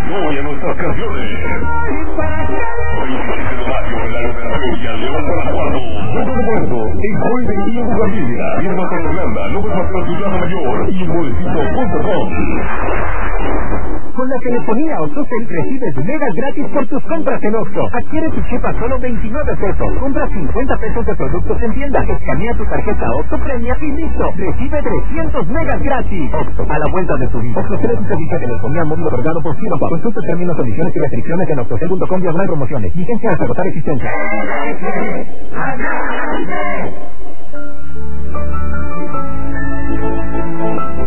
hoy a nuestras canciones. Hoy de mayo en la Gobernación León Guanajuato. Todo de muerto, en Joven y en Bugambilia. Firma con Irlanda, López Pastor Ciudad Mayor y Bolsito.com. Con la telefonía OxxoCell recibes megas gratis por tus compras en Oxxo. Adquiere tu chip a solo 29 pesos. Compra 50 pesos de productos en tienda. Escanea tu tarjeta Oxxo Premia y listo. Recibe 300 megas gratis. Oxxo, a la vuelta de tu vida. OxxoCell es un servicio de telefonía móvil otorgado por Firma. Consulta términos, condiciones y restricciones en oxxocell.com/promociones. Licencia hasta agotar existencia.